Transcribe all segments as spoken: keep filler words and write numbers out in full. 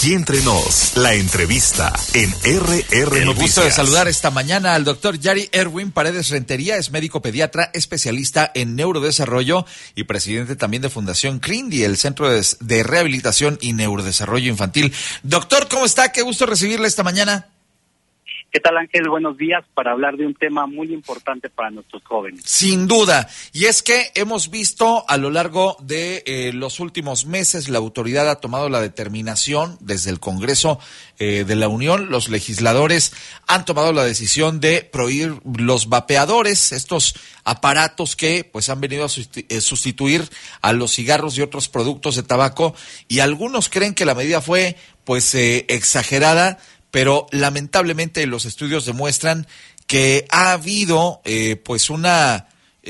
Aquí entre nos, la entrevista en R R El Noticias. gusto de saludar esta mañana al doctor Yari Erwin Paredes Rentería, es médico pediatra, especialista en neurodesarrollo y presidente también de Fundación CRINDI, el Centro de, de Rehabilitación y Neurodesarrollo Infantil. Doctor, ¿cómo está? Qué gusto recibirle esta mañana. ¿Qué tal, Ángel? Buenos días, para hablar de un tema muy importante para nuestros jóvenes. Sin duda, y es que hemos visto a lo largo de eh, los últimos meses, la autoridad ha tomado la determinación desde el Congreso eh, de la Unión, los legisladores han tomado la decisión de prohibir los vapeadores, estos aparatos que pues han venido a sustituir a los cigarros y otros productos de tabaco, y algunos creen que la medida fue pues eh, exagerada, pero lamentablemente los estudios demuestran que ha habido eh, pues una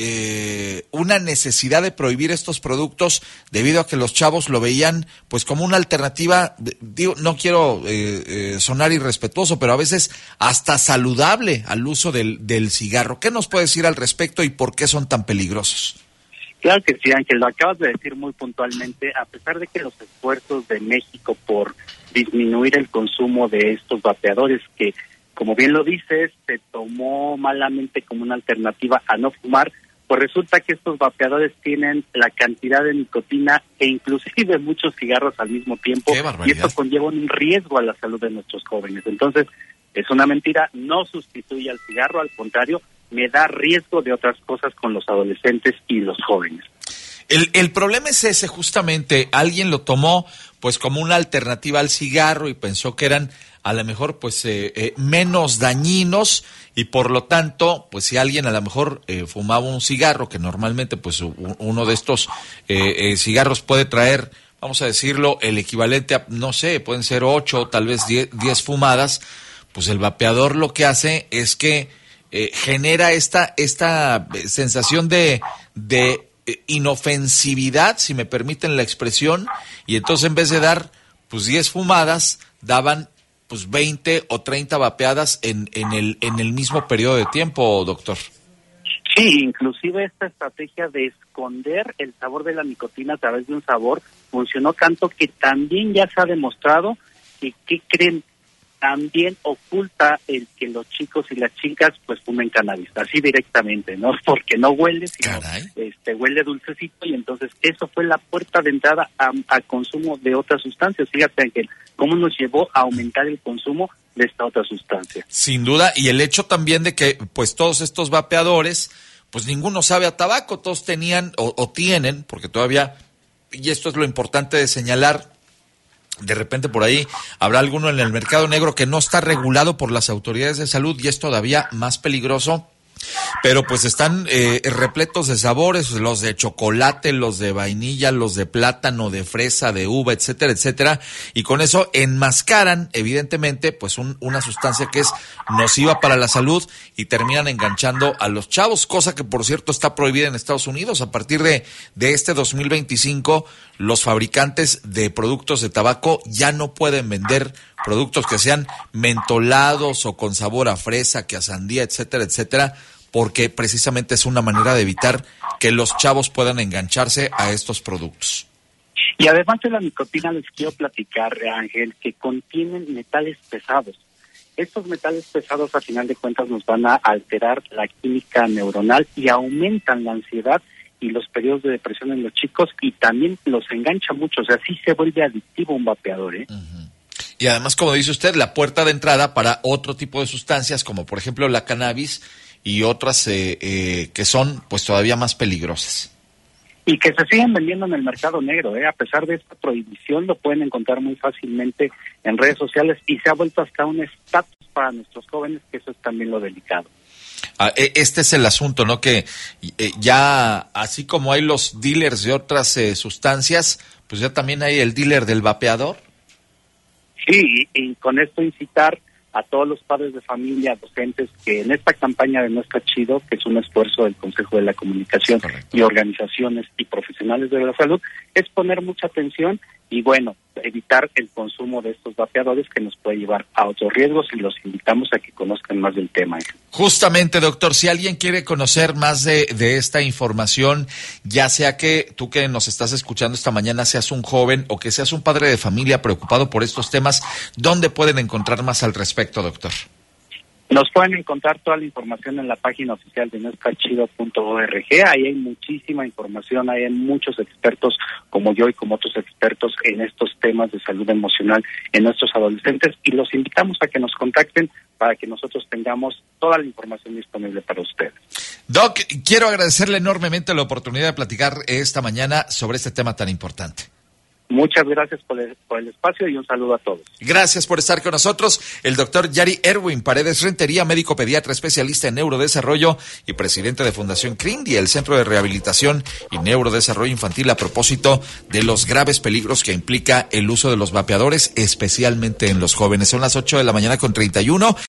eh, una necesidad de prohibir estos productos debido a que los chavos lo veían pues como una alternativa, digo, no quiero eh, eh, sonar irrespetuoso, pero a veces hasta saludable al uso del, del cigarro. ¿Qué nos puede decir al respecto y por qué son tan peligrosos? Claro que sí, Ángel, lo acabas de decir muy puntualmente. A pesar de que los esfuerzos de México por disminuir el consumo de estos vapeadores, que como bien lo dices, se tomó malamente como una alternativa a no fumar, pues resulta que estos vapeadores tienen la cantidad de nicotina e inclusive muchos cigarros al mismo tiempo, y esto conlleva un riesgo a la salud de nuestros jóvenes. Entonces, es una mentira, no sustituye al cigarro, al contrario, me da riesgo de otras cosas con los adolescentes y los jóvenes. El, el problema es ese, justamente, alguien lo tomó pues como una alternativa al cigarro y pensó que eran a lo mejor pues eh, eh, menos dañinos, y por lo tanto pues si alguien a lo mejor eh, fumaba un cigarro, que normalmente pues uno de estos eh, eh, cigarros puede traer, vamos a decirlo, el equivalente a, no sé, pueden ser ocho, tal vez diez, diez fumadas, pues el vapeador lo que hace es que eh, genera esta, esta sensación de, de inofensividad, si me permiten la expresión, y entonces en vez de dar pues diez fumadas, daban pues veinte o treinta vapeadas en, en el en el mismo periodo de tiempo, doctor. Sí, inclusive esta estrategia de esconder el sabor de la nicotina a través de un sabor funcionó tanto que también ya se ha demostrado que, ¿qué creen? También oculta el que los chicos y las chicas pues fumen cannabis, así directamente, ¿no? Porque no huele, sino este, huele dulcecito, y entonces eso fue la puerta de entrada al consumo de otras sustancias. Fíjate, Ángel, cómo nos llevó a aumentar el consumo de esta otra sustancia. Sin duda, y el hecho también de que pues todos estos vapeadores, pues ninguno sabe a tabaco, todos tenían o, o tienen, porque todavía, y esto es lo importante de señalar, de repente por ahí habrá alguno en el mercado negro que no está regulado por las autoridades de salud y es todavía más peligroso, pero pues están eh, repletos de sabores, los de chocolate, los de vainilla, los de plátano, de fresa, de uva, etcétera, etcétera, y con eso enmascaran evidentemente pues un, una sustancia que es nociva para la salud y terminan enganchando a los chavos, cosa que por cierto está prohibida en Estados Unidos. A partir de, de este dos mil veinticinco, los fabricantes de productos de tabaco ya no pueden vender productos que sean mentolados o con sabor a fresa, que a sandía, etcétera, etcétera, porque precisamente es una manera de evitar que los chavos puedan engancharse a estos productos. Y además de la nicotina, les quiero platicar, Ángel, que contienen metales pesados. Estos metales pesados, a final de cuentas, nos van a alterar la química neuronal y aumentan la ansiedad y los periodos de depresión en los chicos, y también los engancha mucho. O sea, sí se vuelve adictivo un vapeador, ¿eh? Uh-huh. Y además, como dice usted, la puerta de entrada para otro tipo de sustancias, como por ejemplo la cannabis y otras eh, eh, que son pues todavía más peligrosas. Y que se siguen vendiendo en el mercado negro, ¿eh? A pesar de esta prohibición, lo pueden encontrar muy fácilmente en redes sociales, y se ha vuelto hasta un estatus para nuestros jóvenes, que eso es también lo delicado. Ah, este es el asunto, ¿no? Que eh, ya, así como hay los dealers de otras eh, sustancias, pues ya también hay el dealer del vapeador. Sí, y, y con esto incitar a todos los padres de familia, docentes, que en esta campaña de No Está Chido, que es un esfuerzo del Consejo de la Comunicación y organizaciones y profesionales de la salud, es poner mucha atención y bueno, evitar el consumo de estos vapeadores que nos puede llevar a otros riesgos, y los invitamos a que conozcan más del tema. Justamente, doctor, si alguien quiere conocer más de, de esta información, ya sea que tú que nos estás escuchando esta mañana seas un joven o que seas un padre de familia preocupado por estos temas, ¿dónde pueden encontrar más al respecto, doctor? Nos pueden encontrar toda la información en la página oficial de no está chido punto org. Ahí hay muchísima información, ahí hay muchos expertos como yo y como otros expertos en estos temas de salud emocional en nuestros adolescentes, y los invitamos a que nos contacten para que nosotros tengamos toda la información disponible para ustedes. Doc, quiero agradecerle enormemente la oportunidad de platicar esta mañana sobre este tema tan importante. Muchas gracias por el, por el espacio y un saludo a todos. Gracias por estar con nosotros. El doctor Yari Erwin Paredes Rentería, médico pediatra especialista en neurodesarrollo y presidente de Fundación CRINDI, el Centro de Rehabilitación y Neurodesarrollo Infantil, a propósito de los graves peligros que implica el uso de los vapeadores, especialmente en los jóvenes. Son las ocho de la mañana con treinta y uno.